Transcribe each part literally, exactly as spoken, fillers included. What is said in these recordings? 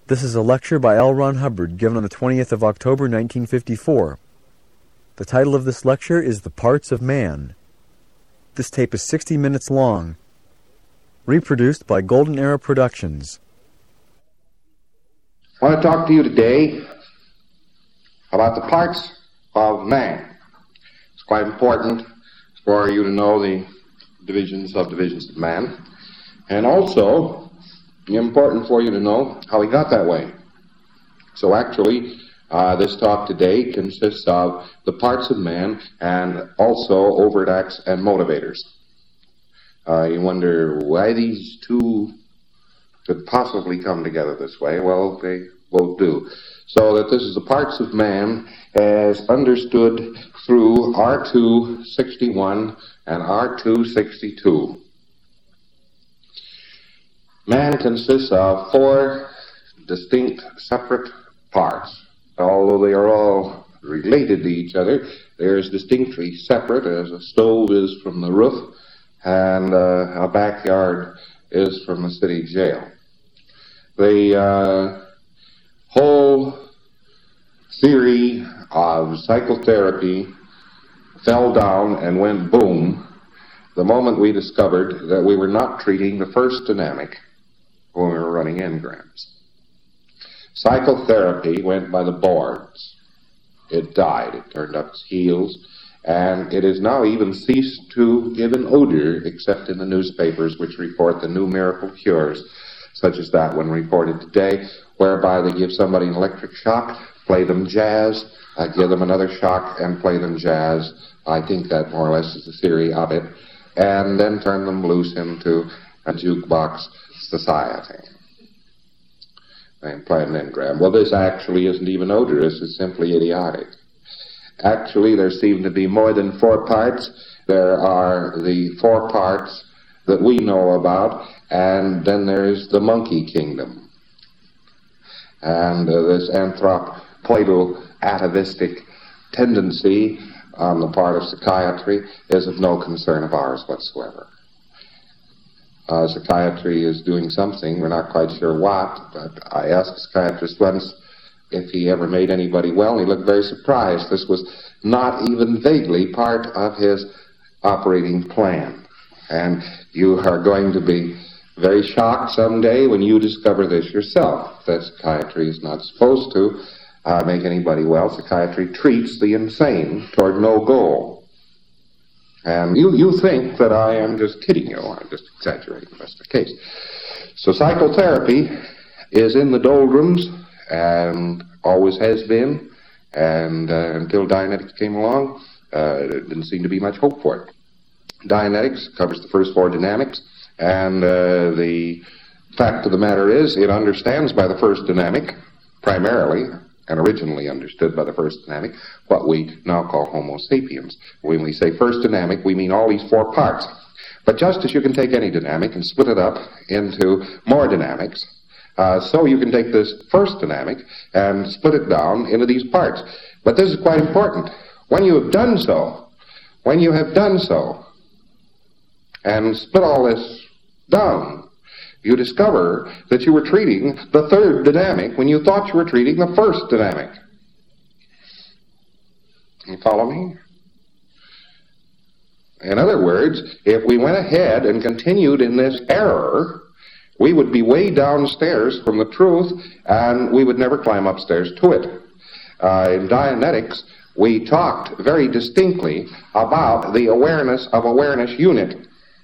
This is a lecture by L. Ron Hubbard given on the twentieth of October, nineteen fifty-four. The title of this lecture is The Parts of Man. This tape is sixty minutes long. Reproduced by Golden Era Productions. I want to talk to you today about the parts of man. It's quite important for you to know the divisions, subdivisions of man, and also important for you to know how he got that way. So actually, uh, this talk today consists of the parts of man and also overt acts and motivators. Uh, you wonder why these two could possibly come together this way. Well, they both do. So that this is the parts of man as understood through R two sixty-one and R two sixty-two. Man consists of four distinct, separate parts. Although they are all related to each other, they're as distinctly separate as a stove is from the roof and uh, a backyard is from a city jail. The uh, whole theory of psychotherapy fell down and went boom the moment we discovered that we were not treating the first dynamic when we were running engrams. Psychotherapy went by the boards. It died. It turned up its heels, and it has now even ceased to give an odor except in the newspapers which report the new miracle cures, such as that one reported today, whereby they give somebody an electric shock, play them jazz, uh, give them another shock, and play them jazz. I think that more or less is the theory of it, and then turn them loose into a jukebox society and play an engram. Well, this actually isn't even odorous, it's simply idiotic. Actually, there seem to be more than four parts. There are the four parts that we know about, and then there's the monkey kingdom. And uh, this anthropoid-atavistic tendency on the part of psychiatry is of no concern of ours whatsoever. Uh, psychiatry is doing something, we're not quite sure what, but I asked a psychiatrist once if he ever made anybody well, and he looked very surprised. This was not even vaguely part of his operating plan. And you are going to be very shocked someday when you discover this yourself, that psychiatry is not supposed to uh, make anybody well. Psychiatry treats the insane toward no goal. And you, you think that I am just kidding you. I'm just exaggerating the rest of the case. So psychotherapy is in the doldrums and always has been, and uh, until Dianetics came along, uh, there didn't seem to be much hope for it. Dianetics covers the first four dynamics, and uh, the fact of the matter is it understands by the first dynamic, primarily, and originally understood by the first dynamic, what we now call Homo sapiens. When we say first dynamic, we mean all these four parts. But just as you can take any dynamic and split it up into more dynamics, uh, so you can take this first dynamic and split it down into these parts. But this is quite important. When you have done so, when you have done so, and split all this down, you discover that you were treating the third dynamic when you thought you were treating the first dynamic. You follow me? In other words, if we went ahead and continued in this error, we would be way downstairs from the truth, and we would never climb upstairs to it. Uh, in Dianetics, we talked very distinctly about the awareness of awareness unit.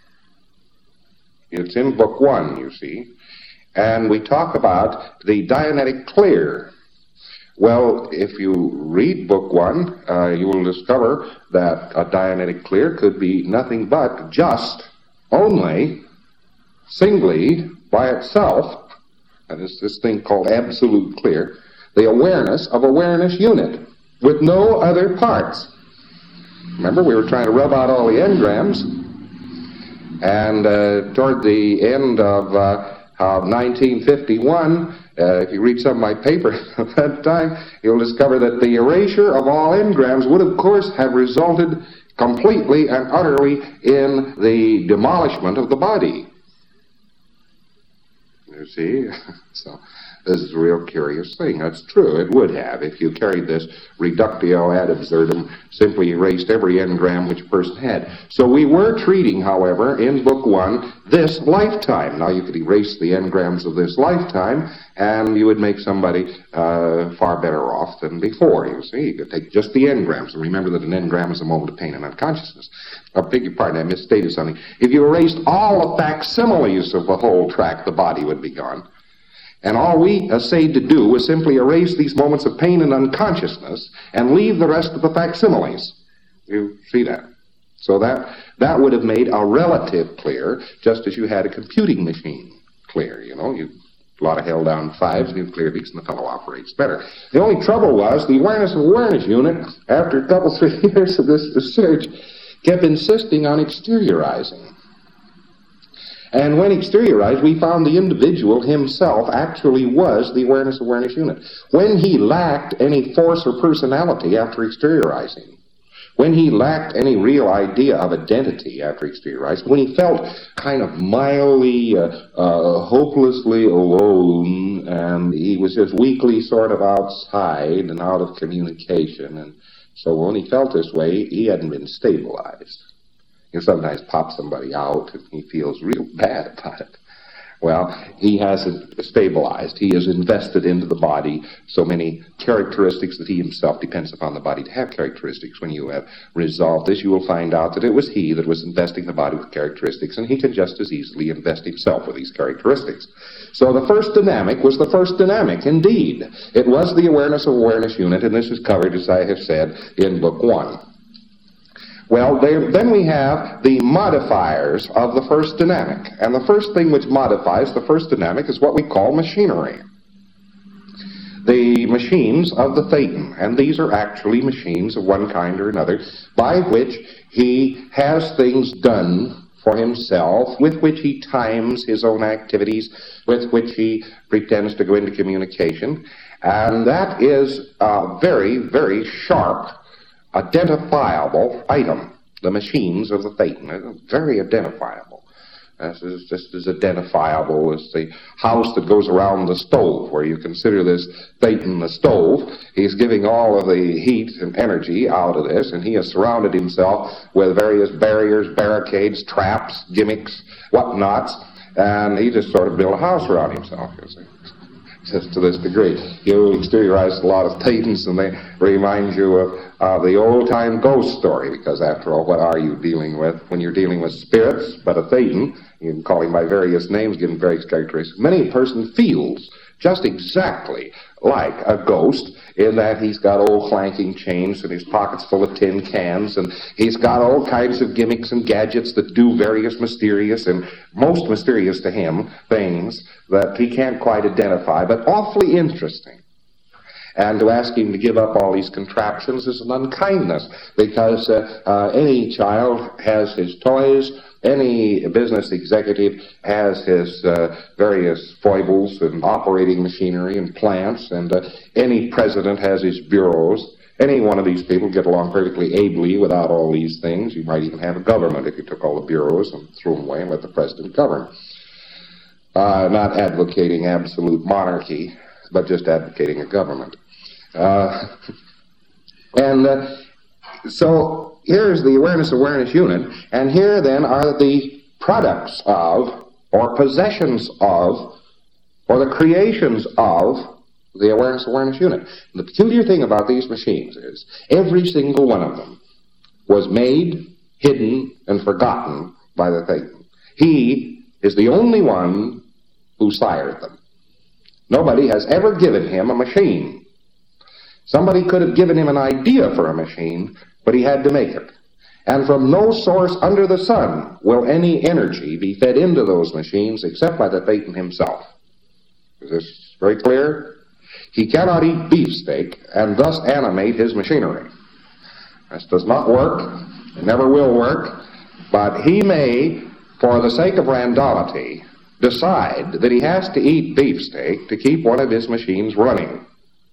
It's in book one, you see. And we talk about the Dianetic clear. Well, if you read book one, uh, you will discover that a Dianetic clear could be nothing but just, only, singly, by itself, and it's this thing called absolute clear, the awareness of awareness unit, with no other parts. Remember, we were trying to rub out all the engrams, and uh, toward the end of, uh, of nineteen fifty-one, uh, if you read some of my papers at that time, you'll discover that the erasure of all engrams would, of course, have resulted completely and utterly in the demolishment of the body. you see. So this is a real curious thing. That's true. It would have. If you carried this reductio ad absurdum, simply erased every engram which a person had. So we were treating, however, in Book One, this lifetime. Now you could erase the engrams of this lifetime, and you would make somebody uh, far better off than before, you see. You could take just the engrams, and remember that an engram is a moment of pain and unconsciousness. I beg your pardon, I misstated something. If you erased all the facsimiles of the whole tract, the body would be gone. And all we essayed to do was simply erase these moments of pain and unconsciousness and leave the rest of the facsimiles. You see that? So that that would have made a relative clear, just as you had a computing machine clear, you know. You a lot of held down fives, and you clear these, and the fellow operates better. The only trouble was the awareness of awareness unit, after a couple, three years of this research, kept insisting on exteriorizing. And when exteriorized, we found the individual himself actually was the awareness-awareness unit. When he lacked any force or personality after exteriorizing, when he lacked any real idea of identity after exteriorizing, when he felt kind of mildly, uh, uh, hopelessly alone, and he was just weakly sort of outside and out of communication, and so when he felt this way, he hadn't been stabilized. You sometimes pop somebody out and he feels real bad about it. Well, he hasn't stabilized. He has invested into the body so many characteristics that he himself depends upon the body to have characteristics. When you have resolved this, you will find out that it was he that was investing the body with characteristics, and he can just as easily invest himself with these characteristics. So the first dynamic was the first dynamic, indeed. It was the awareness of awareness unit, and this is covered, as I have said, in Book One. Well, they, then we have the modifiers of the first dynamic. And the first thing which modifies the first dynamic is what we call machinery. The machines of the Thetan. And these are actually machines of one kind or another by which he has things done for himself, with which he times his own activities, with which he pretends to go into communication. And that is a very, very sharp identifiable item. The machines of the Thetan are very identifiable. This is just as identifiable as the house that goes around the stove, where you consider this Thetan the stove. He's giving all of the heat and energy out of this, and he has surrounded himself with various barriers, barricades, traps, gimmicks, whatnots, and he just sort of built a house around himself, you see. Just to this degree. You exteriorize a lot of Thetans, and they remind you of uh, the old-time ghost story, because after all, what are you dealing with when you're dealing with spirits? But a Thetan, you can call him by various names, give him various characteristics. Many a person feels just exactly like a ghost, in that he's got old clanking chains and his pockets full of tin cans, and he's got all kinds of gimmicks and gadgets that do various mysterious, and most mysterious to him, things that he can't quite identify, but awfully interesting. And to ask him to give up all these contraptions is an unkindness, because uh, uh, any child has his toys, any business executive has his uh, various foibles and operating machinery and plants, and uh, any president has his bureaus. Any one of these people get along perfectly ably without all these things. You might even have a government if you took all the bureaus and threw them away and let the president govern. Uh, not advocating absolute monarchy, but just advocating a government. Uh, and uh, so here's the awareness-awareness unit, and here then are the products of, or possessions of, or the creations of the awareness-awareness unit. And the peculiar thing about these machines is every single one of them was made, hidden, and forgotten by the Thetan. He is the only one who sired them. Nobody has ever given him a machine. Somebody could have given him an idea for a machine, but he had to make it. And from no source under the sun will any energy be fed into those machines except by the Thetan himself. Is this very clear? He cannot eat beefsteak and thus animate his machinery. This does not work. It never will work. But he may, for the sake of randolity, decide that he has to eat beefsteak to keep one of his machines running.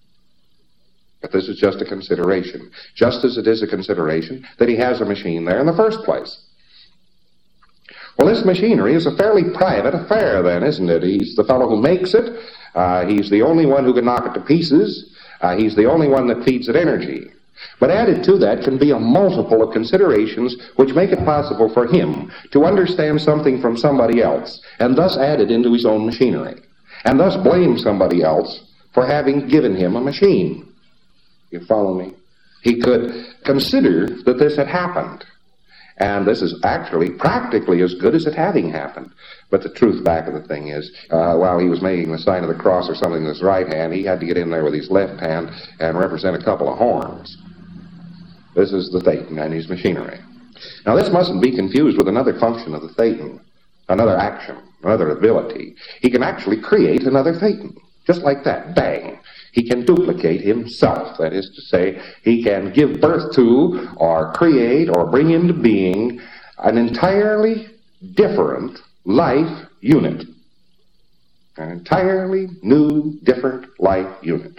But this is just a consideration, just as it is a consideration that he has a machine there in the first place. Well, this machinery is a fairly private affair then, isn't it? He's the fellow who makes it. Uh, he's the only one who can knock it to pieces. Uh, he's the only one that feeds it energy. But added to that can be a multiple of considerations which make it possible for him to understand something from somebody else, and thus add it into his own machinery, and thus blame somebody else for having given him a machine. You follow me? He could consider that this had happened. And this is actually practically as good as it having happened. But the truth back of the thing is, uh, while he was making the sign of the cross or something with his right hand, he had to get in there with his left hand and represent a couple of horns. This is the Thetan and his machinery. Now this mustn't be confused with another function of the Thetan, another action, another ability. He can actually create another Thetan, just like that, bang. He can duplicate himself. That is to say, he can give birth to or create or bring into being an entirely different life unit. An entirely new, different life unit.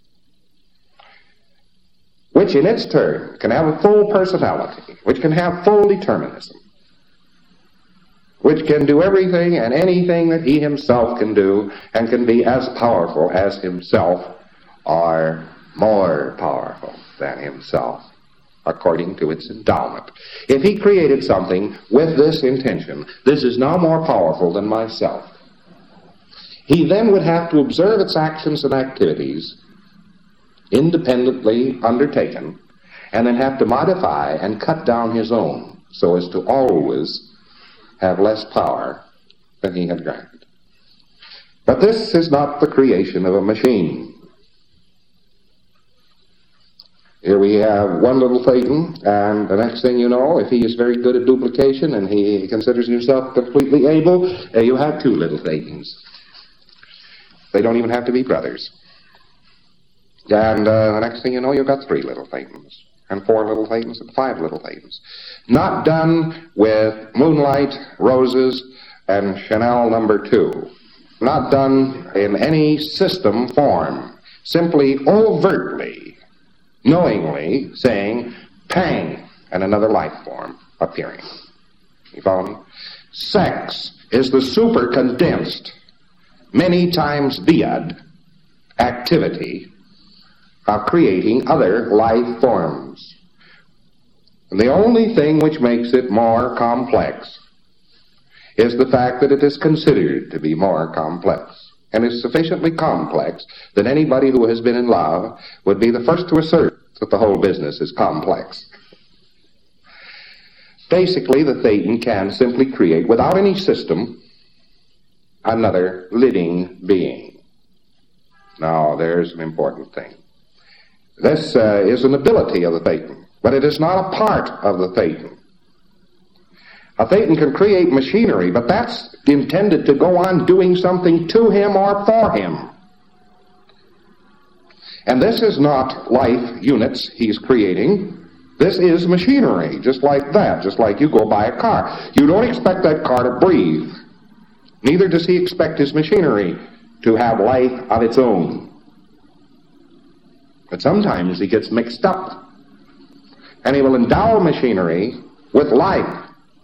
Which in its turn can have a full personality, which can have full determinism, which can do everything and anything that he himself can do, and can be as powerful as himself, or more powerful than himself, according to its endowment. If he created something with this intention, this is now more powerful than myself, he then would have to observe its actions and activities independently undertaken, and then have to modify and cut down his own so as to always have less power than he had granted. But this is not the creation of a machine. Here we have one little Thetan, and the next thing you know, if he is very good at duplication and he considers himself completely able, uh, you have two little Thetans. They don't even have to be brothers. And uh, the next thing you know, you've got three little Thetans, and four little Thetans, and five little Thetans. Not done with moonlight, roses, and Chanel number two. Not done in any system form. Simply overtly, knowingly saying, pang, and another life form appearing. You follow me? Sex is the super condensed, many times biad activity of creating other life forms. And the only thing which makes it more complex is the fact that it is considered to be more complex, and is sufficiently complex that anybody who has been in love would be the first to assert that the whole business is complex. Basically, the Thetan can simply create, without any system, another living being. Now, there's an important thing. This uh, is an ability of the Thetan, but it is not a part of the Thetan. A Thetan can create machinery, but that's intended to go on doing something to him or for him. And this is not life units he's creating. This is machinery, just like that, just like you go buy a car. You don't expect that car to breathe. Neither does he expect his machinery to have life of its own. But sometimes he gets mixed up, and he will endow machinery with life.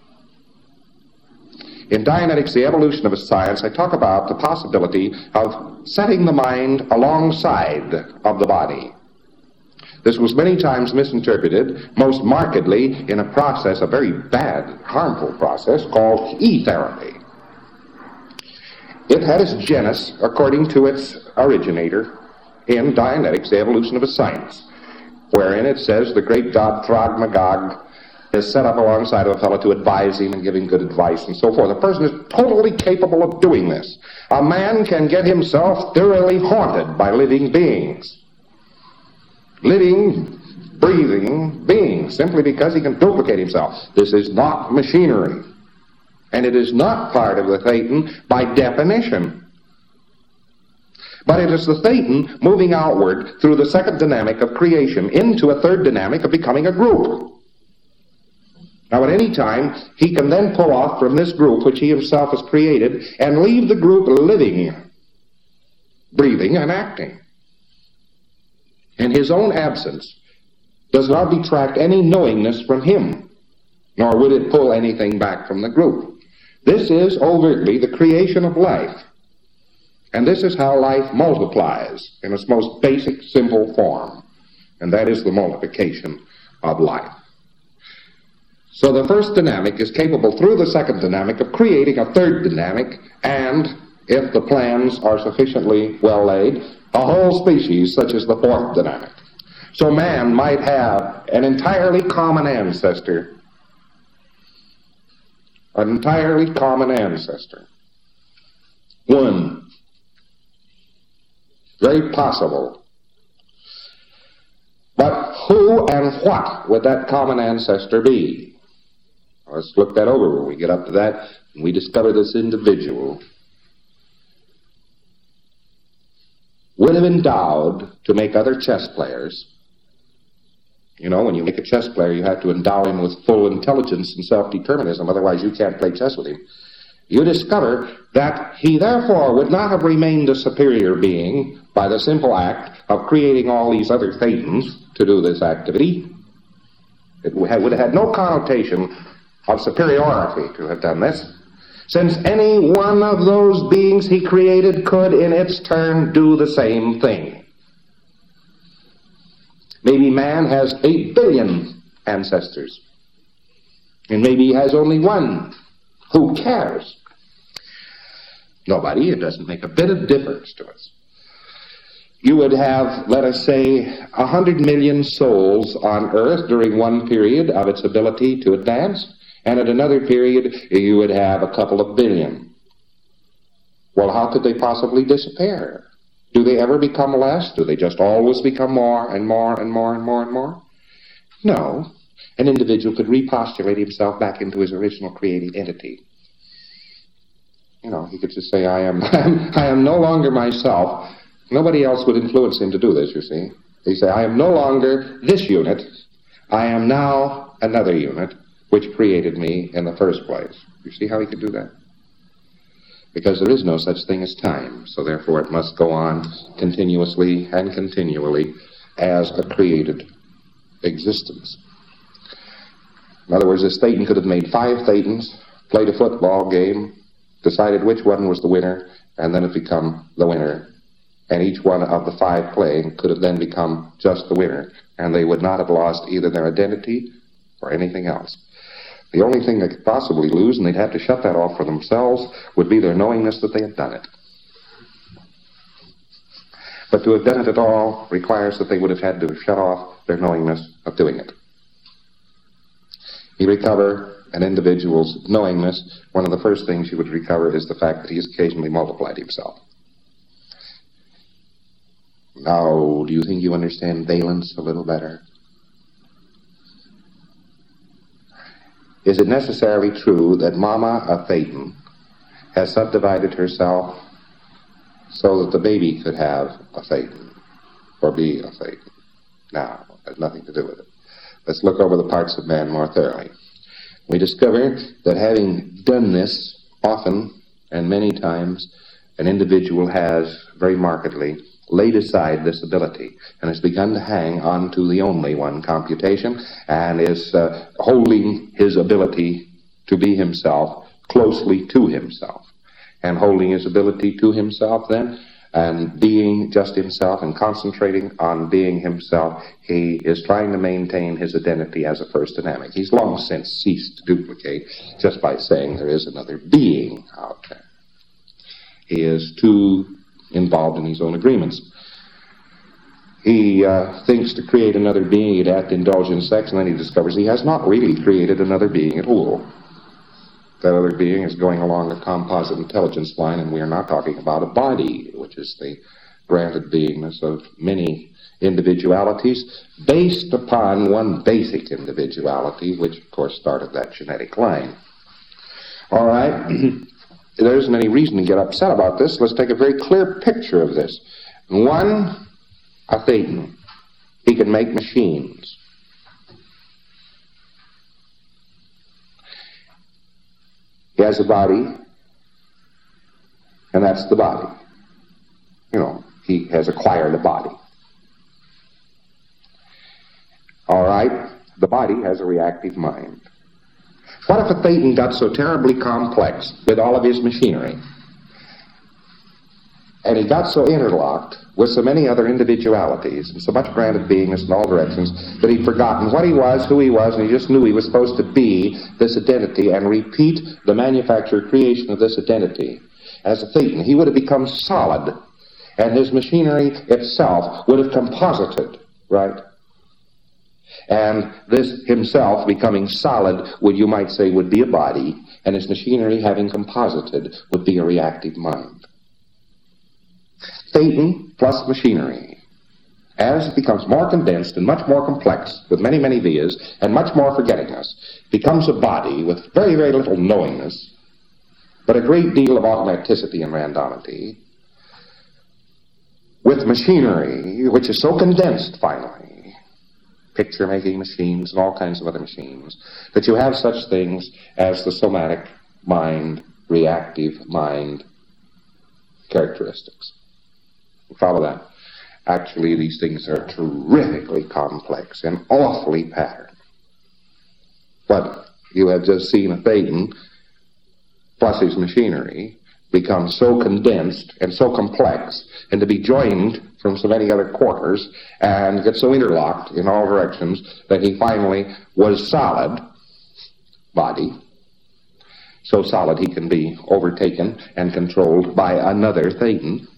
In Dianetics, the Evolution of a Science, I talk about the possibility of setting the mind alongside of the body. This was many times misinterpreted, most markedly in a process, a very bad, harmful process, called E-therapy. It had its genus, according to its originator, in Dianetics, the Evolution of a Science, wherein it says the great god Throg Magog is set up alongside of a fellow to advise him and give him good advice and so forth. A person is totally capable of doing this. A man can get himself thoroughly haunted by living beings. Living, breathing beings, simply because he can duplicate himself. This is not machinery. And it is not part of the Thetan by definition. But it is the Thetan moving outward through the second dynamic of creation into a third dynamic of becoming a group. Now, at any time, he can then pull off from this group which he himself has created and leave the group living, breathing, and acting. In his own absence does not detract any knowingness from him, nor would it pull anything back from the group. This is overtly the creation of life. And this is how life multiplies in its most basic, simple form. And that is the multiplication of life. So the first dynamic is capable through the second dynamic of creating a third dynamic, and if the plans are sufficiently well laid, a whole species such as the fourth dynamic. So man might have an entirely common ancestor. An entirely common ancestor. One. Very possible. But who and what would that common ancestor be? Let's look that over when we get up to that, and we discover this individual would have endowed to make other chess players. You know, when you make a chess player, you have to endow him with full intelligence and self-determinism, otherwise you can't play chess with him. You discover that he therefore would not have remained a superior being by the simple act of creating all these other thetans to do this activity. It would have had no connotation of superiority to have done this, since any one of those beings he created could in its turn do the same thing. Maybe man has eight billion ancestors, and maybe he has only one. Who cares? Nobody. It doesn't make a bit of difference to us. You would have, let us say, a hundred million souls on earth during one period of its ability to advance, and at another period you would have a couple of billion. Well, how could they possibly disappear? Do they ever become less? Do they just always become more and more and more and more and more? No. An individual could repostulate himself back into his original creative entity. You know, he could just say, I am, I am, I am no longer myself. Nobody else would influence him to do this, you see. He'd say, I am no longer this unit. I am now another unit which created me in the first place. You see how he could do that? Because there is no such thing as time, so therefore it must go on continuously and continually as a created existence. In other words, this Thetan could have made five Thetans, played a football game, decided which one was the winner, and then have become the winner. And each one of the five playing could have then become just the winner, and they would not have lost either their identity or anything else. The only thing they could possibly lose, and they'd have to shut that off for themselves, would be their knowingness that they had done it. But to have done it at all requires that they would have had to shut off their knowingness of doing it. You recover an individual's knowingness, one of the first things you would recover is the fact that he has occasionally multiplied himself. Now, do you think you understand valence a little better? Is it necessarily true that Mama, a Thetan, has subdivided herself so that the baby could have a Thetan, or be a Thetan? Now, it has nothing to do with it. Let's look over the parts of man more thoroughly. We discover that having done this often and many times, an individual has very markedly laid aside this ability and has begun to hang on to the only one computation and is uh, holding his ability to be himself closely to himself. And holding his ability to himself then and being just himself and concentrating on being himself, he is trying to maintain his identity as a first dynamic. He's long since ceased to duplicate just by saying there is another being out there. He is too involved in his own agreements. He uh, thinks to create another being, he'd have to indulge in sex, and then he discovers he has not really created another being at all. That other being is going along a composite intelligence line, and we are not talking about a body, which is the granted beingness of many individualities based upon one basic individuality, which of course started that genetic line. All right. There isn't any reason to get upset about this. Let's take a very clear picture of this. One, a Thetan. He can make machines. He has a body, and that's the body. You know, he has acquired a body. All right, the body has a reactive mind. What if a Thetan got so terribly complex with all of his machinery, and he got so interlocked with so many other individualities and so much granted beingness in all directions that he'd forgotten what he was, who he was, and he just knew he was supposed to be this identity and repeat the manufactured creation of this identity as a Thetan? He would have become solid, and his machinery itself would have composited, right? And this himself becoming solid, would you might say, would be a body, and his machinery having composited would be a reactive mind. Thetan plus machinery, as it becomes more condensed and much more complex with many, many vias and much more forgettingness, becomes a body with very, very little knowingness, but a great deal of automaticity and randomity, with machinery which is so condensed finally, picture-making machines and all kinds of other machines, that you have such things as the somatic mind, reactive mind characteristics. You follow that? Actually, these things are terrifically complex and awfully patterned. But you have just seen a Thetan plus his machinery become so condensed and so complex, and to be joined from so many other quarters and get so interlocked in all directions that he finally was solid body, so solid he can be overtaken and controlled by another Thetan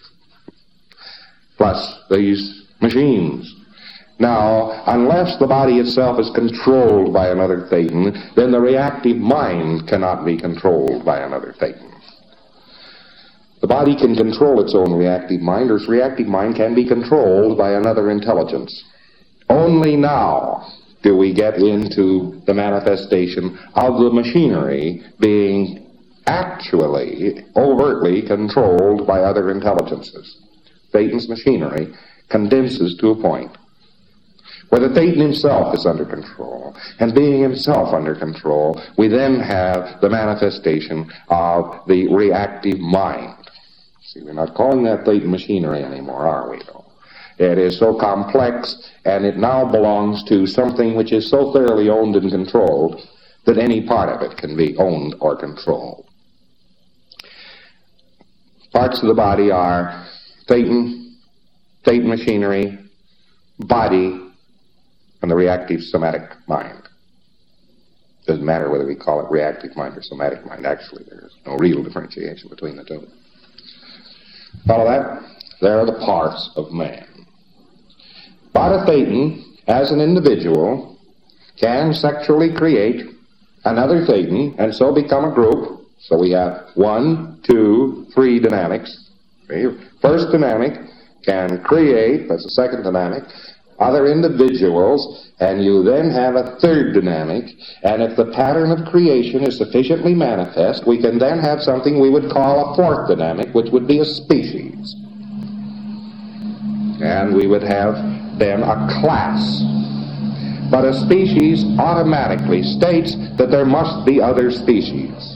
plus these machines. Now, unless the body itself is controlled by another Thetan, then the reactive mind cannot be controlled by another Thetan. The body can control its own reactive mind, or its reactive mind can be controlled by another intelligence. Only now do we get into the manifestation of the machinery being actually, overtly controlled by other intelligences. Thetan's machinery condenses to a point where the Thetan himself is under control, and being himself under control, we then have the manifestation of the reactive mind. See, we're not calling that Thetan machinery anymore, are we, though? It is so complex, and it now belongs to something which is so thoroughly owned and controlled that any part of it can be owned or controlled. Parts of the body are Thetan, Thetan machinery, body, and the reactive somatic mind. Doesn't matter whether we call it reactive mind or somatic mind. Actually, there is no real differentiation between the two. Follow that? There are the parts of man. But a Thetan, as an individual, can sexually create another Thetan and so become a group. So we have one, two, three dynamics. First dynamic can create, that's the second dynamic, other individuals, and you then have a third dynamic, and if the pattern of creation is sufficiently manifest, we can then have something we would call a fourth dynamic, which would be a species. And we would have then a class. But a species automatically states that there must be other species.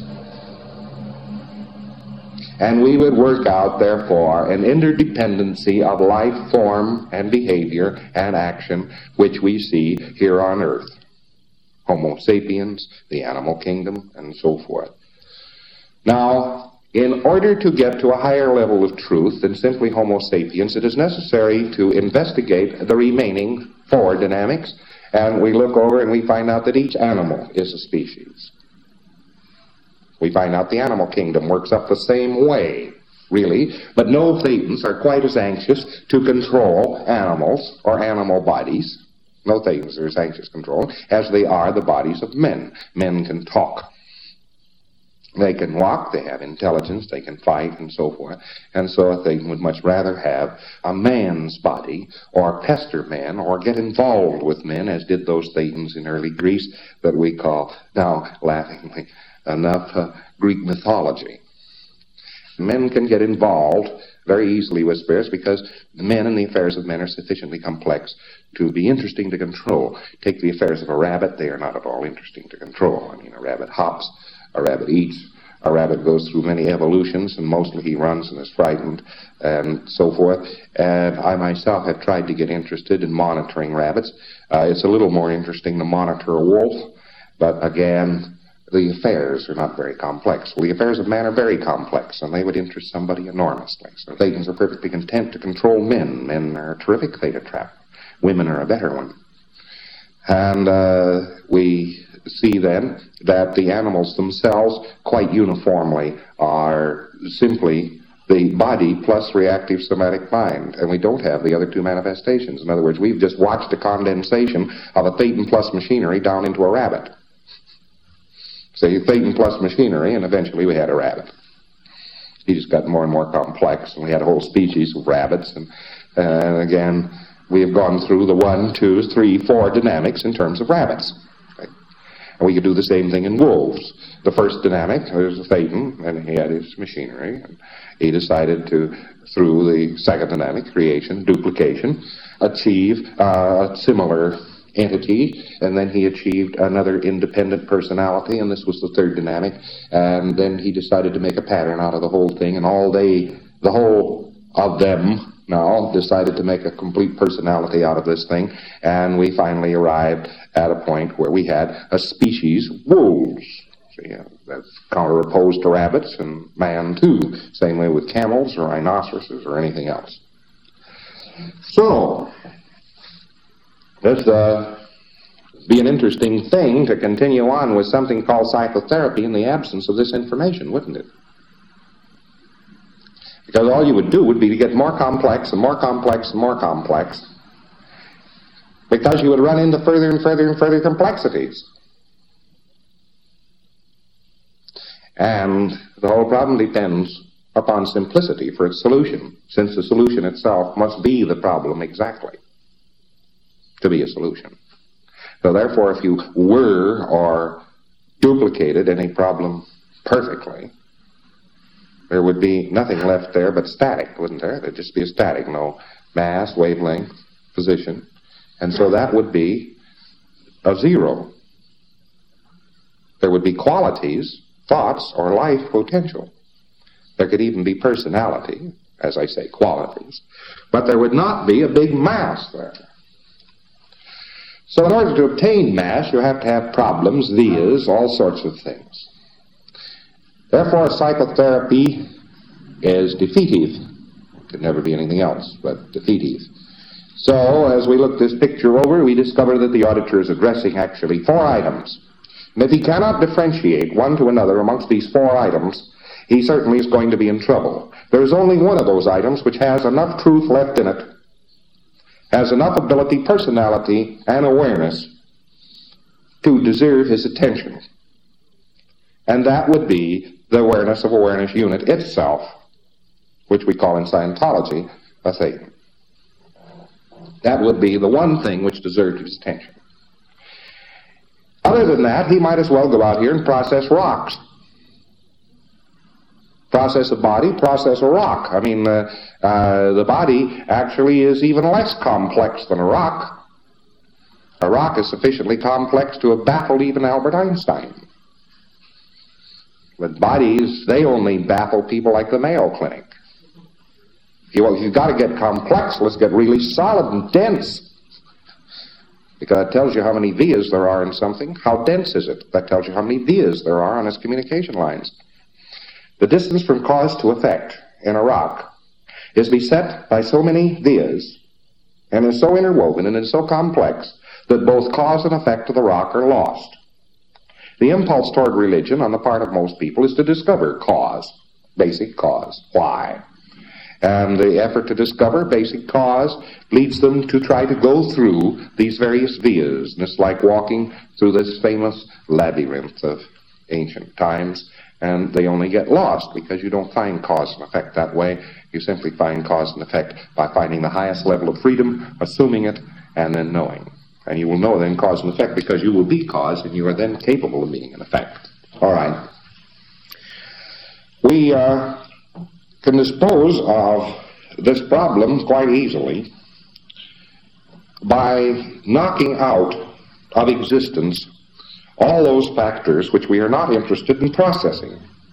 And we would work out, therefore, an interdependency of life form and behavior and action which we see here on earth. Homo sapiens, the animal kingdom, and so forth. Now, in order to get to a higher level of truth than simply Homo sapiens, it is necessary to investigate the remaining four dynamics, and we look over and we find out that each animal is a species. We find out the animal kingdom works up the same way, really, but no Thetans are quite as anxious to control animals or animal bodies. No Thetans are as anxious to control as they are the bodies of men. Men can talk. They can walk, they have intelligence, they can fight, and so forth. And so a Thetan would much rather have a man's body, or pester men, or get involved with men, as did those Thetans in early Greece that we call, now laughingly enough, uh, Greek mythology. Men can get involved very easily with spirits because the men and the affairs of men are sufficiently complex to be interesting to control. Take the affairs of a rabbit, they are not at all interesting to control. I mean, a rabbit hops, a rabbit eats, a rabbit goes through many evolutions, and mostly he runs and is frightened, and so forth. And I myself have tried to get interested in monitoring rabbits. Uh, it's a little more interesting to monitor a wolf, but again, the affairs are not very complex. Well, the affairs of man are very complex, and they would interest somebody enormously. So Thetans are perfectly content to control men. Men are a terrific theta trap. Women are a better one. And uh, we see then that the animals themselves quite uniformly are simply the body plus reactive somatic mind, and we don't have the other two manifestations. In other words, we've just watched the condensation of a Thetan plus machinery down into a rabbit. Say Thetan plus machinery, and eventually we had a rabbit. He just got more and more complex, and we had a whole species of rabbits, and, uh, and again, we have gone through the one, two, three, four dynamics in terms of rabbits. Okay? And we could do the same thing in wolves. The first dynamic, there's a Thetan, and he had his machinery, and he decided to, through the second dynamic, creation, duplication, achieve uh, a similar entity, and then he achieved another independent personality, and this was the third dynamic, and then he decided to make a pattern out of the whole thing, and all they, the whole of them now decided to make a complete personality out of this thing, and we finally arrived at a point where we had a species, wolves. See, uh, that's counter-opposed to rabbits and man too. Same way with camels or rhinoceroses or anything else. So, this uh, be an interesting thing to continue on with something called psychotherapy in the absence of this information, wouldn't it? Because all you would do would be to get more complex and more complex and more complex, because you would run into further and further and further complexities. And the whole problem depends upon simplicity for its solution, since the solution itself must be the problem exactly to be a solution. So therefore, if you were or duplicated any problem perfectly, there would be nothing left there but static, wouldn't there? There'd just be a static, no mass, wavelength, position. And so that would be a zero. There would be qualities, thoughts, or life potential. There could even be personality, as I say, qualities. But there would not be a big mass there. So in order to obtain mass, you have to have problems, vias, all sorts of things. Therefore, psychotherapy is defeative. It could never be anything else but defeative. So, as we look this picture over, we discover that the auditor is addressing actually four items. And if he cannot differentiate one to another amongst these four items, he certainly is going to be in trouble. There is only one of those items which has enough truth left in it, has enough ability, personality, and awareness to deserve his attention. And that would be the awareness of awareness unit itself, which we call in Scientology a Thetan. That would be the one thing which deserved his attention. Other than that, he might as well go out here and process rocks. Process a body, process a rock. I mean, uh, uh, the body actually is even less complex than a rock. A rock is sufficiently complex to have baffled even Albert Einstein. But bodies, they only baffle people like the Mayo Clinic. You, you've got to get complex, let's get really solid and dense. Because it tells you how many vias there are in something. How dense is it? That tells you how many vias there are on its communication lines. The distance from cause to effect in a rock is beset by so many vias, and is so interwoven and is so complex that both cause and effect of the rock are lost. The impulse toward religion on the part of most people is to discover cause, basic cause. Why? And the effort to discover basic cause leads them to try to go through these various vias. And it's like walking through this famous labyrinth of ancient times, and they only get lost because you don't find cause and effect that way. You simply find cause and effect by finding the highest level of freedom, assuming it, and then knowing. And you will know then cause and effect because you will be cause, and you are then capable of being an effect. All right. We uh, can dispose of this problem quite easily by knocking out of existence all those factors which we are not interested in processing.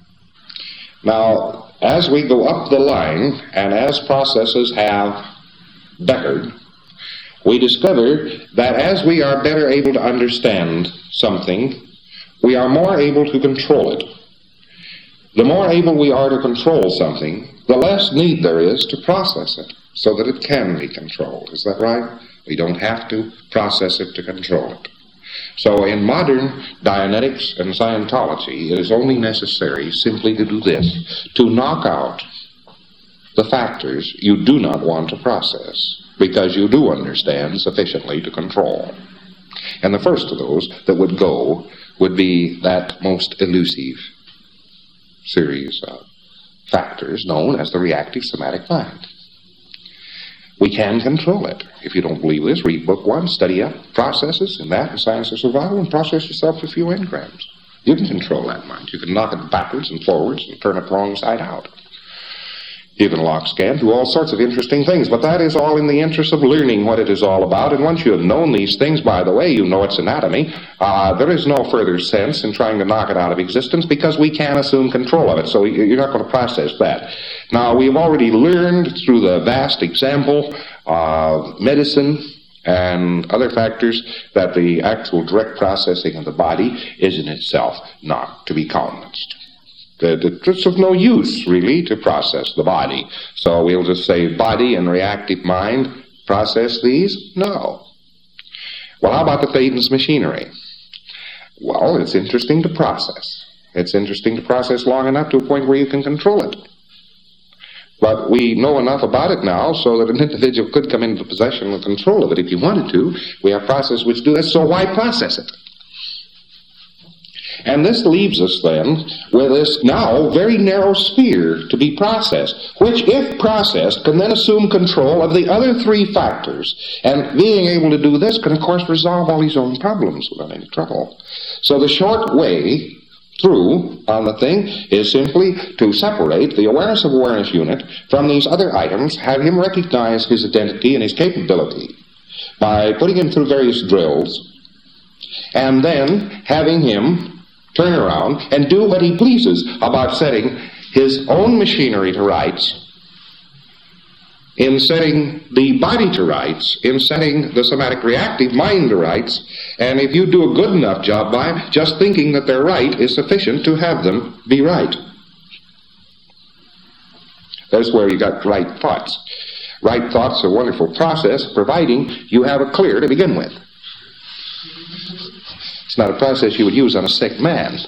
Now, as we go up the line, and as processes have bettered, we discover that as we are better able to understand something, we are more able to control it. The more able we are to control something, the less need there is to process it so that it can be controlled. Is that right? We don't have to process it to control it. So in modern Dianetics and Scientology, it is only necessary simply to do this, to knock out the factors you do not want to process, because you do understand sufficiently to control. And the first of those that would go would be that most elusive series of factors known as the reactive somatic mind. We can control it. If you don't believe this, read book one, study up processes in that and Science of Survival, and process yourself a few engrams. You can control that mind. You can knock it backwards and forwards and turn it wrong side out. You can lock scan, do all sorts of interesting things, but that is all in the interest of learning what it is all about. And once you have known these things, by the way, you know its anatomy, uh, there is no further sense in trying to knock it out of existence because we can assume control of it. So you're not going to process that. Now, we've already learned through the vast example of medicine and other factors that the actual direct processing of the body is in itself not to be countenanced. It's of no use, really, to process the body. So we'll just say body and reactive mind, process these? No. Well, how about the Thetans machinery? Well, it's interesting to process. It's interesting to process long enough to a point where you can control it. But we know enough about it now so that an individual could come into possession and control of it if you wanted to. We have processes which do this, so why process it? And this leaves us then with this now very narrow sphere to be processed, which, if processed, can then assume control of the other three factors. And being able to do this can, of course, resolve all his own problems without any trouble. So the short way through on the thing is simply to separate the awareness of awareness unit from these other items, have him recognize his identity and his capability by putting him through various drills, and then having him turn around and do what he pleases about setting his own machinery to rights, in setting the body to rights, in setting the somatic reactive mind to rights. And if you do a good enough job by just thinking that they're right is sufficient to have them be right. That's where you got right thoughts. Right thoughts are a wonderful process, providing you have it clear to begin with. It's not a process you would use on a sick man.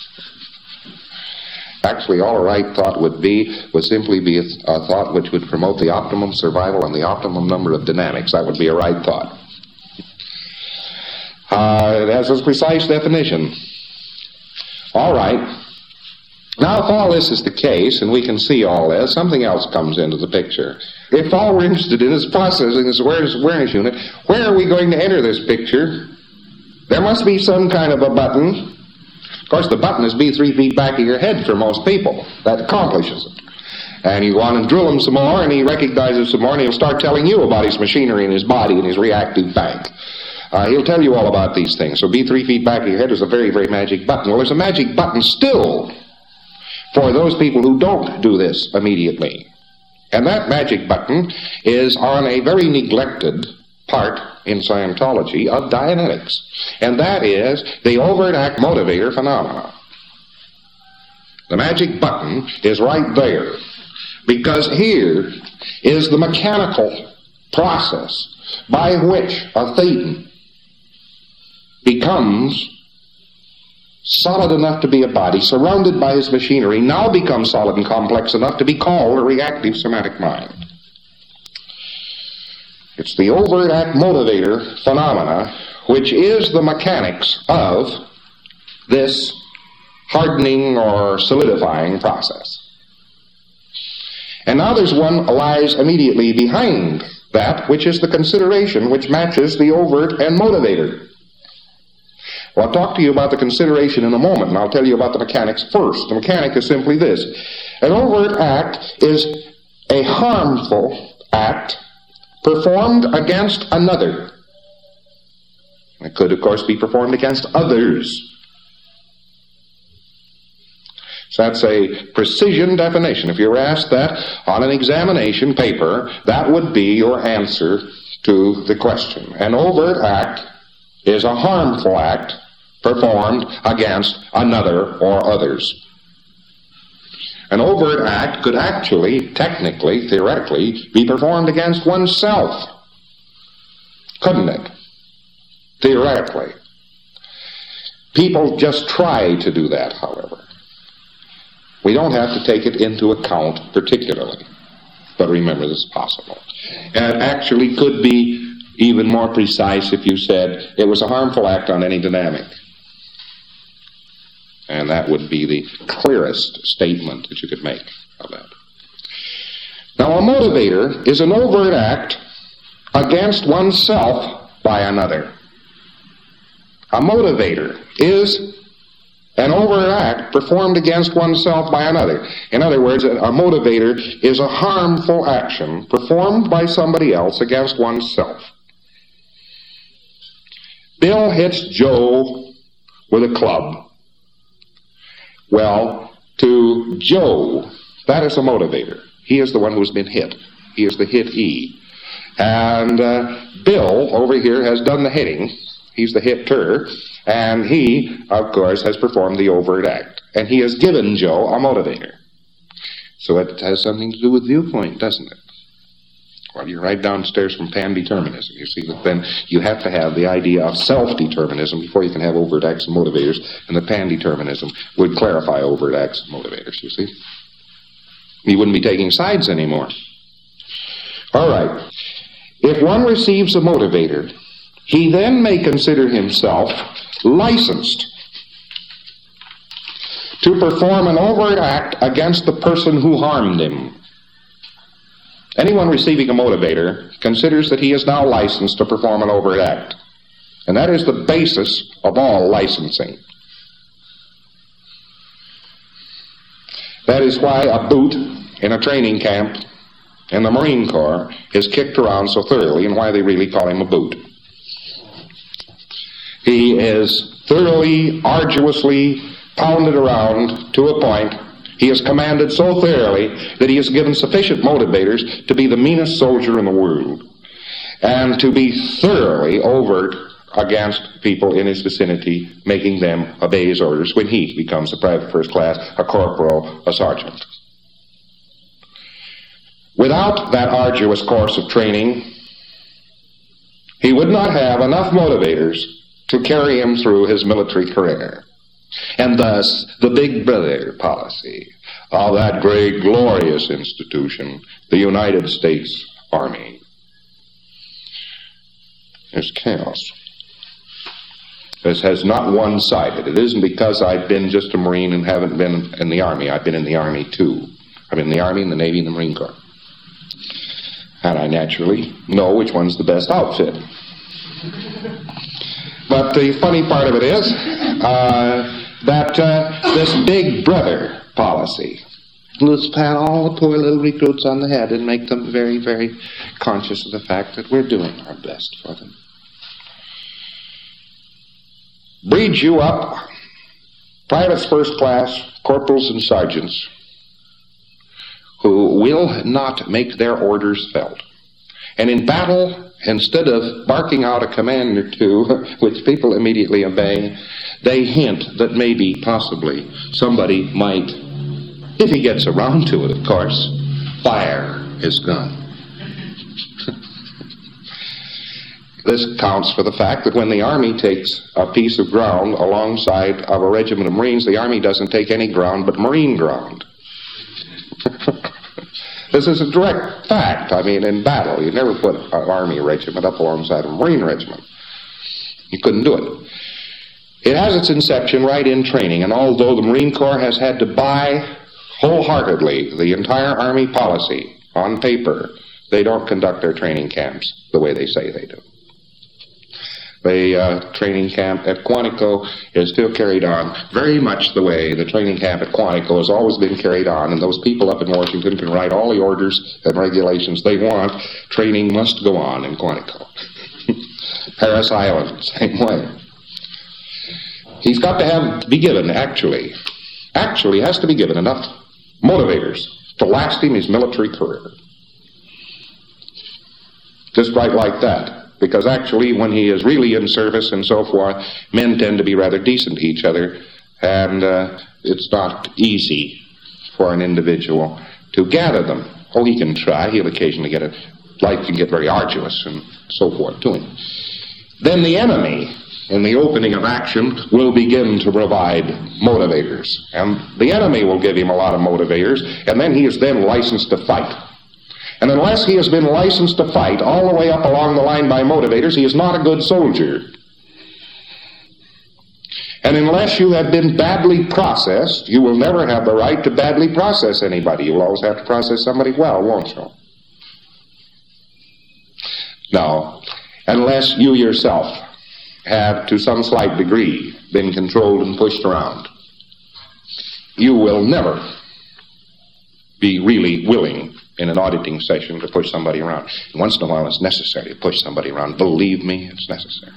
Actually, all a right thought would be would simply be a, a thought which would promote the optimum survival and the optimum number of dynamics. That would be a right thought. Uh, it has a precise definition. All right. Now, if all this is the case, and we can see all this, something else comes into the picture. If all we're interested in is processing this awareness awareness unit, where are we going to enter this picture? There must be some kind of a button. Of course, the button is be three feet back of your head for most people. That accomplishes it. And you go on and drill him some more, and he recognizes some more, and he'll start telling you about his machinery and his body and his reactive bank. Uh, he'll tell you all about these things. So be three feet back of your head is a very, very magic button. Well, there's a magic button still for those people who don't do this immediately. And that magic button is on a very neglected part in Scientology of Dianetics. And that is the overt act motivator phenomena. The magic button is right there. Because here is the mechanical process by which a Thetan becomes solid enough to be a body, surrounded by his machinery, now becomes solid and complex enough to be called a reactive somatic mind. It's the overt act motivator phenomena, which is the mechanics of this hardening or solidifying process. And now there's one lies immediately behind that, which is the consideration which matches the overt and motivator. Well, I'll talk to you about the consideration in a moment, and I'll tell you about the mechanics first. The mechanic is simply this. An overt act is a harmful act performed against another. It could, of course, be performed against others. So that's a precision definition. If you were asked that on an examination paper, that would be your answer to the question. An overt act is a harmful act performed against another or others. An overt act could actually, technically, theoretically, be performed against oneself. Couldn't it? Theoretically. People just try to do that, however. We don't have to take it into account particularly. But remember, this is possible. And it actually could be even more precise if you said it was a harmful act on any dynamic. And that would be the clearest statement that you could make of that. Now, a motivator is an overt act against oneself by another. A motivator is an overt act performed against oneself by another. In other words, a motivator is a harmful action performed by somebody else against oneself. Bill hits Joe with a club. Well, to Joe, that is a motivator. He is the one who's been hit. He is the hitee. And uh, Bill, over here, has done the hitting. He's the hitter. And he, of course, has performed the overt act. And he has given Joe a motivator. So it has something to do with viewpoint, doesn't it? Well, you're right downstairs from pan-determinism. You see that then you have to have the idea of self-determinism before you can have overt acts and motivators, and the pan-determinism would clarify overt acts and motivators, you see. You wouldn't be taking sides anymore. All right. If one receives a motivator, he then may consider himself licensed to perform an overt act against the person who harmed him. Anyone receiving a motivator considers that he is now licensed to perform an overt act. And that is the basis of all licensing. That is why a boot in a training camp in the Marine Corps is kicked around so thoroughly, and why they really call him a boot. He is thoroughly, arduously pounded around to a point. He is commanded so thoroughly that he is given sufficient motivators to be the meanest soldier in the world and to be thoroughly overt against people in his vicinity, making them obey his orders when he becomes a private first class, a corporal, a sergeant. Without that arduous course of training, he would not have enough motivators to carry him through his military career. And thus, the big brother policy of that great, glorious institution, the United States Army, is chaos. This has not one-sided. It isn't because I've been just a Marine and haven't been in the Army. I've been in the Army, too. I've been in the Army, and the Navy, and the Marine Corps. And I naturally know which one's the best outfit. But the funny part of it is uh, that uh, this big brother policy, let's pat all the poor little recruits on the head and make them very, very conscious of the fact that we're doing our best for them. Breeds you up, privates first class, corporals and sergeants, who will not make their orders felt. And in battle, instead of barking out a command or two, which people immediately obey, they hint that maybe, possibly, somebody might, if he gets around to it, of course, fire his gun. This counts for the fact that when the Army takes a piece of ground alongside of a regiment of Marines, the Army doesn't take any ground but Marine ground. This is a direct fact. I mean, in battle, you never put an Army regiment up alongside a Marine regiment. You couldn't do it. It has its inception right in training, and although the Marine Corps has had to buy wholeheartedly the entire Army policy on paper, they don't conduct their training camps the way they say they do. The uh, training camp at Quantico is still carried on very much the way the training camp at Quantico has always been carried on, and those people up in Washington can write all the orders and regulations they want. Training must go on in Quantico. Parris Island, same way. He's got to have be given, actually, actually has to be given enough motivators to last him his military career. Just right like that. because actually when he is really in service and so forth, men tend to be rather decent to each other, and uh, it's not easy for an individual to gather them. Oh, he can try. He'll occasionally get it. Life can get very arduous and so forth to him. Then the enemy, in the opening of action, will begin to provide motivators. And the enemy will give him a lot of motivators, and then he is then licensed to fight. And unless he has been licensed to fight all the way up along the line by motivators, he is not a good soldier. And unless you have been badly processed, you will never have the right to badly process anybody. You'll always have to process somebody well, won't you? Now, unless you yourself have, to some slight degree, been controlled and pushed around, you will never be really willing in an auditing session to push somebody around. Once in a while it's necessary to push somebody around. Believe me, it's necessary.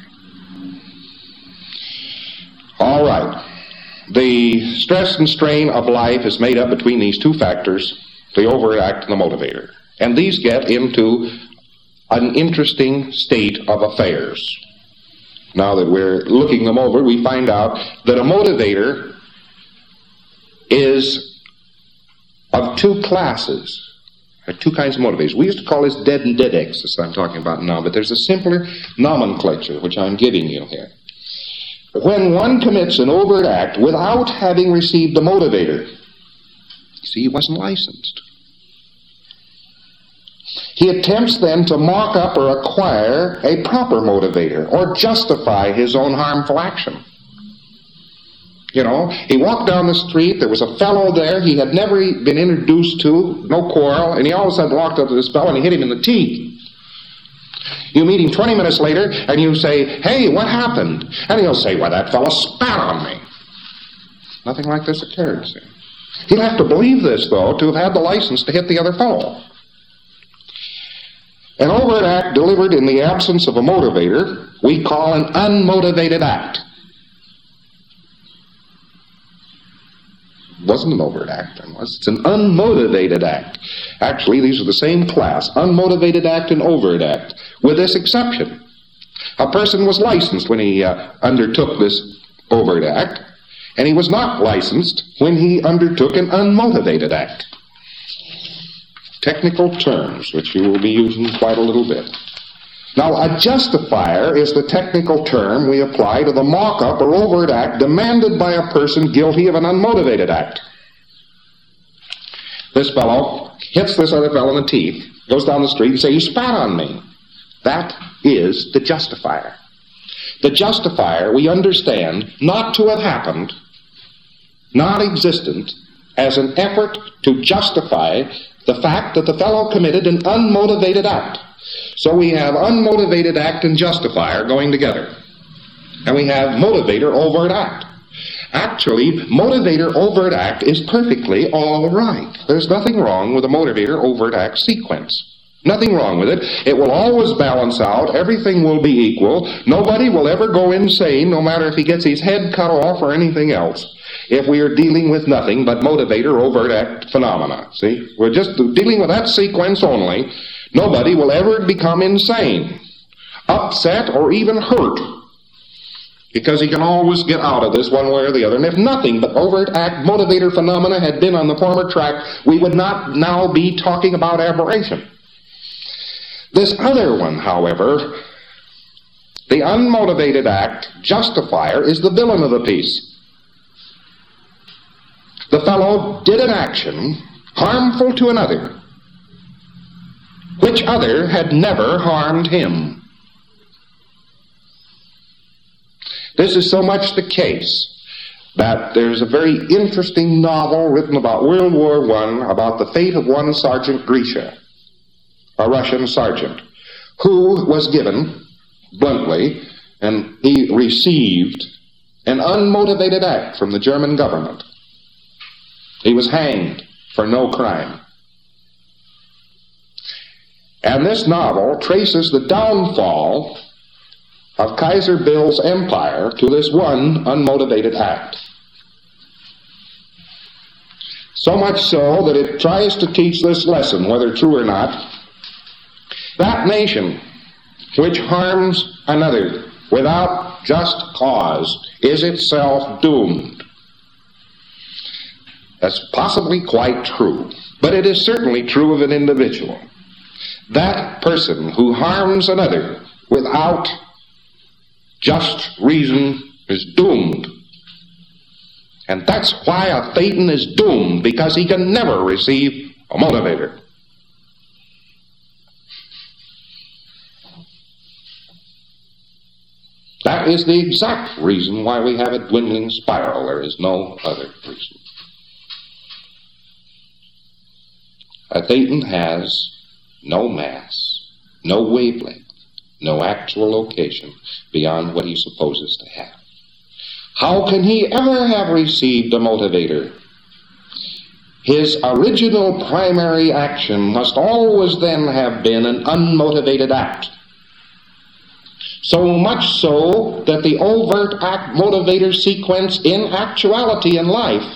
All right. The stress and strain of life is made up between these two factors, the overt act and the motivator. And these get into an interesting state of affairs. Now that we're looking them over, we find out that a motivator is of two classes. There are two kinds of motivators. We used to call this dead and dead X, as I'm talking about now, but there's a simpler nomenclature which I'm giving you here. When one commits an overt act without having received a motivator, see, he wasn't licensed. He attempts then to mock up or acquire a proper motivator or justify his own harmful action. You know, he walked down the street, there was a fellow there he had never been introduced to, no quarrel, and he all of a sudden walked up to this fellow and he hit him in the teeth. You meet him twenty minutes later and you say, hey, what happened? And he'll say, well, that fellow spat on me. Nothing like this occurred, see. He'll have to believe this, though, to have had the license to hit the other fellow. An overt act delivered in the absence of a motivator we call an unmotivated act. It wasn't an overt act, unless it's an unmotivated act. Actually, these are the same class, unmotivated act and overt act, with this exception. A person was licensed when he uh, undertook this overt act, and he was not licensed when he undertook an unmotivated act. Technical terms, which you will be using quite a little bit. Now, a justifier is the technical term we apply to the mock-up or overt act demanded by a person guilty of an unmotivated act. This fellow hits this other fellow in the teeth, goes down the street and says, you spat on me. That is the justifier. The justifier we understand not to have happened, not existent, as an effort to justify the fact that the fellow committed an unmotivated act. So we have unmotivated act and justifier going together. And we have motivator, overt act. Actually, motivator, overt act is perfectly all right. There's nothing wrong with a motivator, overt act sequence. Nothing wrong with it. It will always balance out. Everything will be equal. Nobody will ever go insane, no matter if he gets his head cut off or anything else, if we are dealing with nothing but motivator, overt act phenomena. See? We're just dealing with that sequence only. Nobody will ever become insane, upset, or even hurt, because he can always get out of this one way or the other. And if nothing but overt act motivator phenomena had been on the former track, we would not now be talking about aberration. This other one, however, the unmotivated act justifier, is the villain of the piece. The fellow did an action harmful to another, which other had never harmed him. This is so much the case that there's a very interesting novel written about World War One about the fate of one Sergeant Grisha, a Russian sergeant, who was given, bluntly, and he received an unmotivated act from the German government. He was hanged for no crime. And this novel traces the downfall of Kaiser Bill's empire to this one unmotivated act. So much so that it tries to teach this lesson, whether true or not. That nation which harms another without just cause is itself doomed. That's possibly quite true, but it is certainly true of an individual. That person who harms another without just reason is doomed. And that's why a Thetan is doomed, because he can never receive a motivator. That is the exact reason why we have a dwindling spiral. There is no other reason. A Thetan has no mass, no wavelength, no actual location beyond what he supposes to have. How can he ever have received a motivator? His original primary action must always then have been an unmotivated act. So much so that the overt act motivator sequence in actuality in life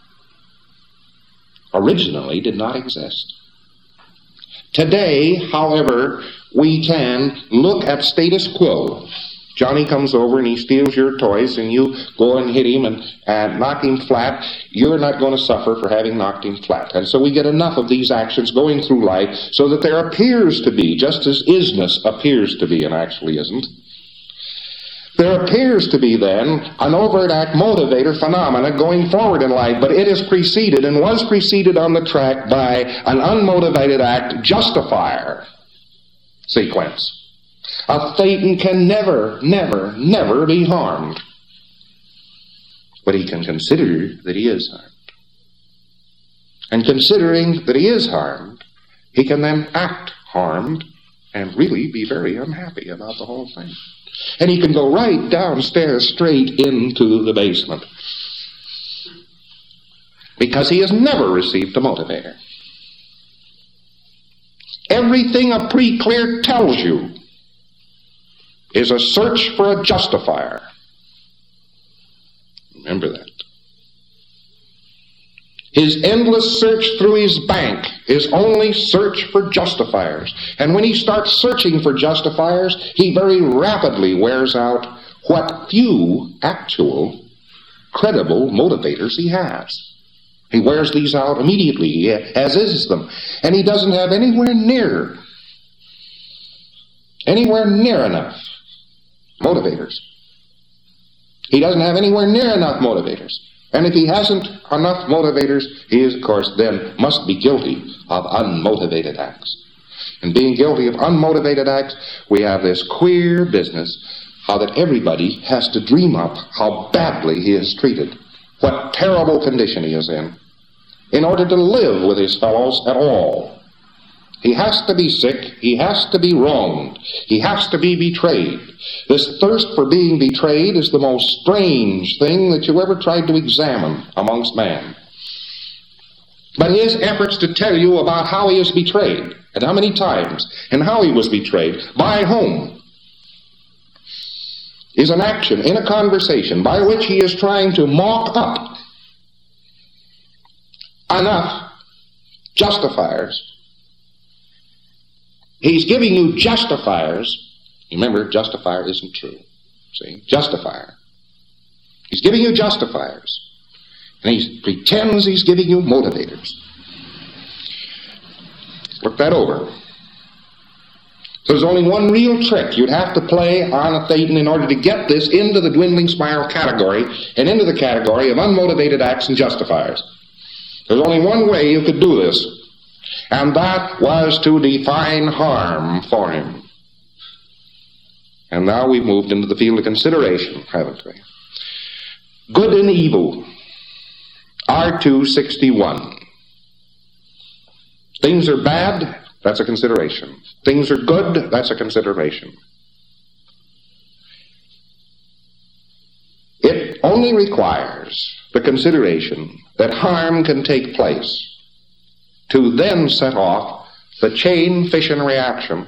originally did not exist. Today, however, we can look at status quo. Johnny comes over and he steals your toys and you go and hit him and, and knock him flat. You're not going to suffer for having knocked him flat. And so we get enough of these actions going through life so that there appears to be, just as isness appears to be and actually isn't, there appears to be then an overt act motivator phenomena going forward in life, but it is preceded and was preceded on the track by an unmotivated act justifier sequence. A Thetan can never, never, never be harmed. But he can consider that he is harmed. And considering that he is harmed, he can then act harmed and really be very unhappy about the whole thing. And he can go right downstairs straight into the basement. Because he has never received a motivator. Everything a pre-clear tells you is a search for a justifier. Remember that. His endless search through his bank is only search for justifiers. And when he starts searching for justifiers, he very rapidly wears out what few actual, credible motivators he has. He wears these out immediately, as is them. And he doesn't have anywhere near, anywhere near enough motivators. He doesn't have anywhere near enough motivators. And if he hasn't enough motivators, he is, of course, then must be guilty of unmotivated acts. And being guilty of unmotivated acts, we have this queer business how that everybody has to dream up how badly he is treated, what terrible condition he is in, in order to live with his fellows at all. He has to be sick. He has to be wronged. He has to be betrayed. This thirst for being betrayed is the most strange thing that you ever tried to examine amongst man. But his efforts to tell you about how he is betrayed, and how many times, and how he was betrayed, by whom, is an action in a conversation by which he is trying to mock up enough justifiers. He's giving you justifiers. Remember, justifier isn't true. See? Justifier. He's giving you justifiers. And he pretends he's giving you motivators. Look that over. So there's only one real trick you'd have to play on a Thetan in order to get this into the dwindling spiral category and into the category of unmotivated acts and justifiers. There's only one way you could do this. And that was to define harm for him. And now we've moved into the field of consideration, haven't we? Good and evil. R two sixty-one. Things are bad, that's a consideration. Things are good, that's a consideration. It only requires the consideration that harm can take place to then set off the chain fission reaction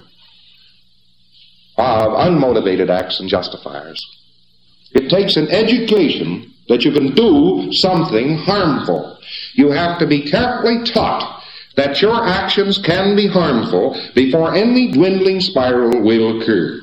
of unmotivated acts and justifiers. It takes an education that you can do something harmful. You have to be carefully taught that your actions can be harmful before any dwindling spiral will occur.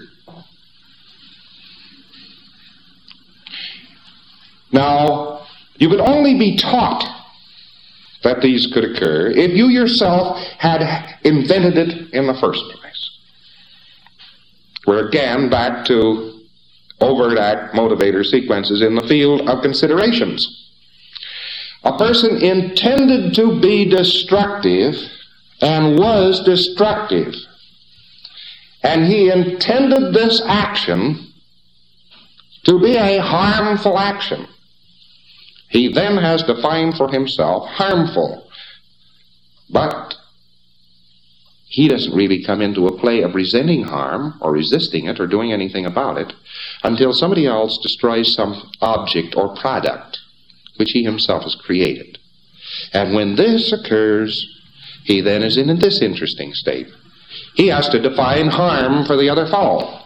Now, you could only be taught that these could occur if you yourself had invented it in the first place. We're again back to overt act motivator sequences in the field of considerations. A person intended to be destructive and was destructive, and he intended this action to be a harmful action. He then has defined for himself harmful, but he doesn't really come into a play of resenting harm or resisting it or doing anything about it until somebody else destroys some object or product which he himself has created. And when this occurs, he then is in this interesting state. He has to define harm for the other fellow.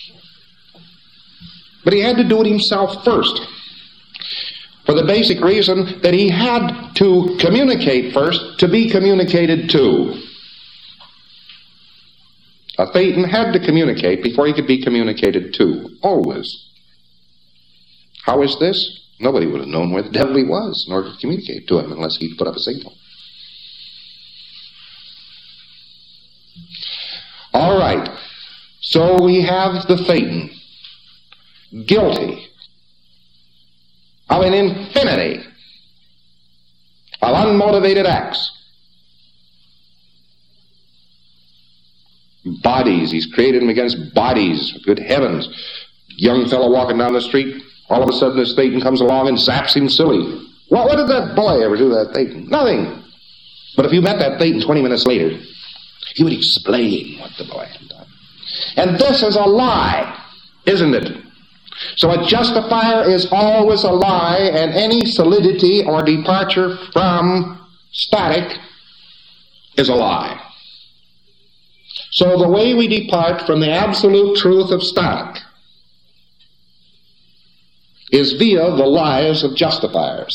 But he had to do it himself first, for the basic reason that he had to communicate first to be communicated to. A Thetan had to communicate before he could be communicated to, always. How is this? Nobody would have known where the devil he was in order to communicate to him unless he'd put up a signal. All right. So we have the Thetan, guilty of an infinity of unmotivated acts. Bodies. He's created them against bodies. Good heavens. Young fellow walking down the street, all of a sudden this Thetan comes along and zaps him silly. Well, what did that boy ever do to that Thetan? Nothing. But if you met that Thetan twenty minutes later, he would explain what the boy had done. And this is a lie, isn't it? So a justifier is always a lie, and any solidity or departure from static is a lie. So the way we depart from the absolute truth of static is via the lies of justifiers.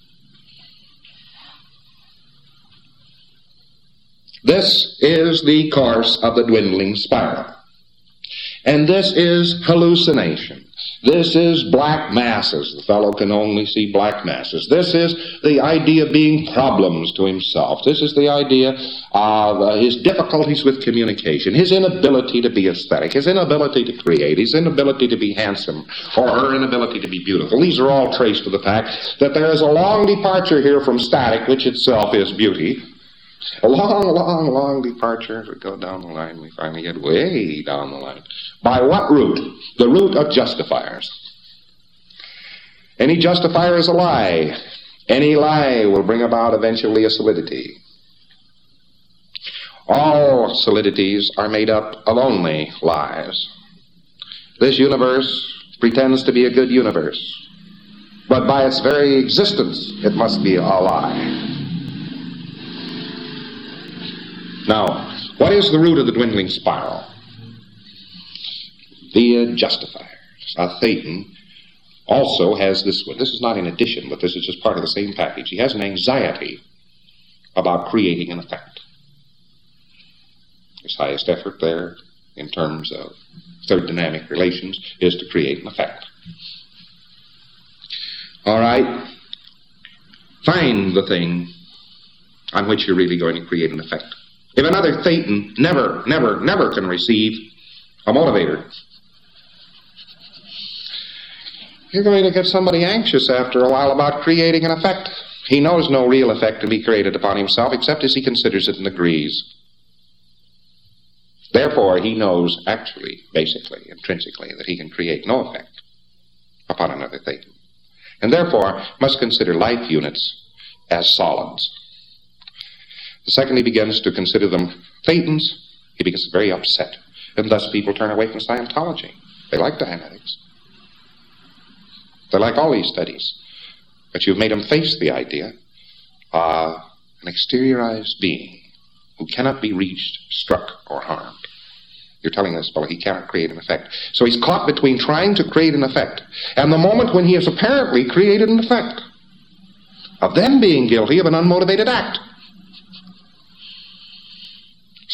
This is the course of the dwindling spiral. And this is hallucination. This is black masses. The fellow can only see black masses. This is the idea of being problems to himself. This is the idea of uh, his difficulties with communication, his inability to be aesthetic, his inability to create, his inability to be handsome, or her inability to be beautiful. These are all traced to the fact that there is a long departure here from static, which itself is beauty. A long, long, long departure. As we go down the line, we finally get way down the line. By what route? The route of justifiers. Any justifier is a lie. Any lie will bring about eventually a solidity. All solidities are made up of only lies. This universe pretends to be a good universe, but by its very existence, it must be a lie. Now, what is the root of the dwindling spiral? The uh, justifiers. A Thetan also has this one. This is not in addition, but this is just part of the same package. He has an anxiety about creating an effect. His highest effort there, in terms of third dynamic relations, is to create an effect. All right. Find the thing on which you're really going to create an effect. If another Thetan never, never, never can receive a motivator, you're going to get somebody anxious after a while about creating an effect. He knows no real effect can be created upon himself except as he considers it and agrees. Therefore, he knows actually, basically, intrinsically, that he can create no effect upon another Thetan. And therefore, must consider life units as solids. The second he begins to consider them Thetans, he becomes very upset. And thus people turn away from Scientology. They like Dianetics. They like all these studies. But you've made them face the idea of an exteriorized being who cannot be reached, struck, or harmed. You're telling this fellow he cannot create an effect. So he's caught between trying to create an effect and the moment when he has apparently created an effect of then being guilty of an unmotivated act.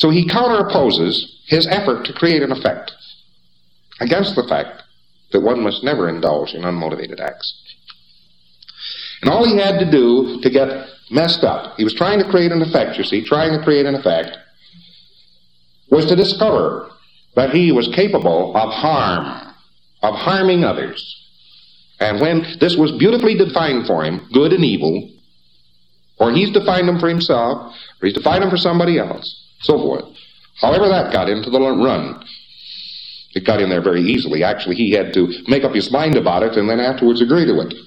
So he counteropposes his effort to create an effect against the fact that one must never indulge in unmotivated acts. And all he had to do to get messed up, he was trying to create an effect, you see, trying to create an effect, was to discover that he was capable of harm, of harming others. And when this was beautifully defined for him, good and evil, or he's defined them for himself, or he's defined them for somebody else, so forth. However that got into the run, it got in there very easily. Actually, he had to make up his mind about it and then afterwards agree to it.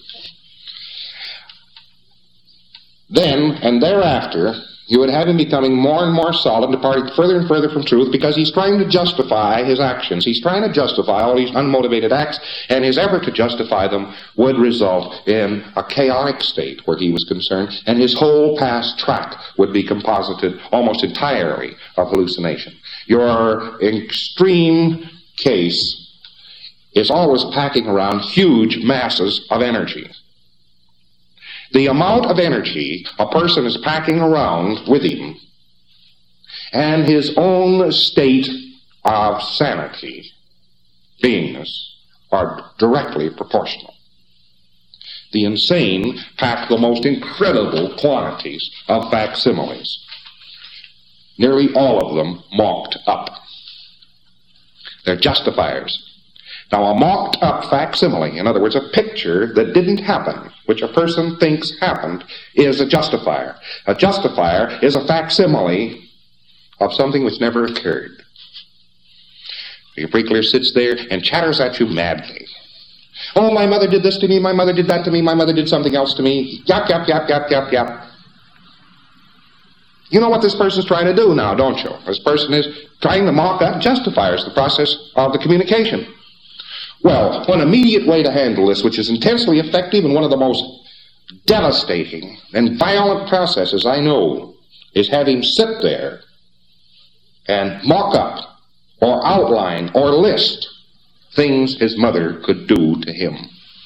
Then, and thereafter, you would have him becoming more and more solid, departing further and further from truth, because he's trying to justify his actions. He's trying to justify all these unmotivated acts, and his effort to justify them would result in a chaotic state where he was concerned, and his whole past track would be composited almost entirely of hallucination. Your extreme case is always packing around huge masses of energy. The amount of energy a person is packing around with him and his own state of sanity, beingness, are directly proportional. The insane pack the most incredible quantities of facsimiles, nearly all of them mocked up. They're justifiers. Now, a mocked-up facsimile, in other words, a picture that didn't happen, which a person thinks happened, is a justifier. A justifier is a facsimile of something which never occurred. Your pre-clear sits there and chatters at you madly. Oh, my mother did this to me, my mother did that to me, my mother did something else to me. Yap, yap, yap, yap, yap, yap. You know what this person's trying to do now, don't you? This person is trying to mock up justifiers, the process of the communication. Well, one immediate way to handle this, which is intensely effective and one of the most devastating and violent processes I know, is have him sit there and mock up or outline or list things his mother could do to him.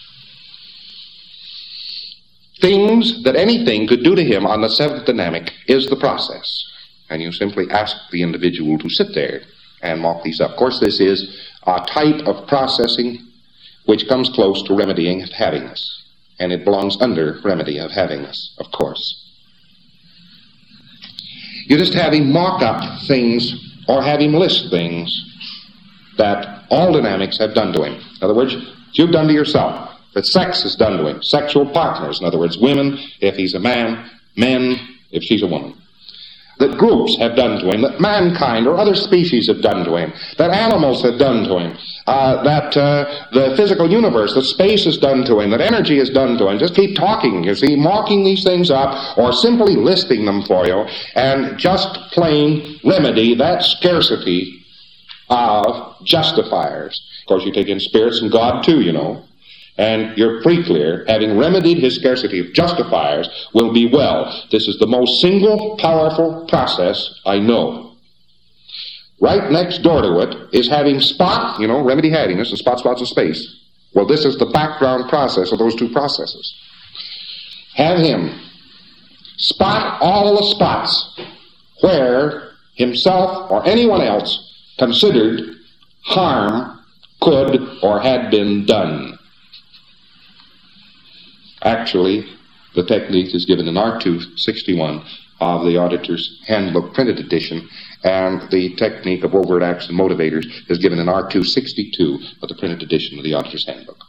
Things that anything could do to him on the seventh dynamic is the process. And you simply ask the individual to sit there and mock these up. Of course, this is a type of processing which comes close to remedying of havingness. And it belongs under remedy of havingness, of course. You just have him mock up things or have him list things that all dynamics have done to him. In other words, you've done to yourself, that sex has done to him. Sexual partners, in other words, women, if he's a man, men, if she's a woman. That groups have done to him, that mankind or other species have done to him, that animals have done to him, uh, that uh, the physical universe, that space has done to him, that energy has done to him. Just keep talking, you see, mocking these things up or simply listing them for you and just plain remedy that scarcity of justifiers. Of course, you take in spirits and God too, you know. And your pre-clear, having remedied his scarcity of justifiers, will be well. This is the most single powerful process I know. Right next door to it is having spot, you know, remedy havingness and spot, spots, and space. Well, this is the background process of those two processes. Have him spot all the spots where himself or anyone else considered harm could or had been done. Actually, the technique is given in R two sixty-one of the Auditor's Handbook printed edition, and the technique of overt acts and motivators is given in R two sixty-two of the printed edition of the Auditor's Handbook.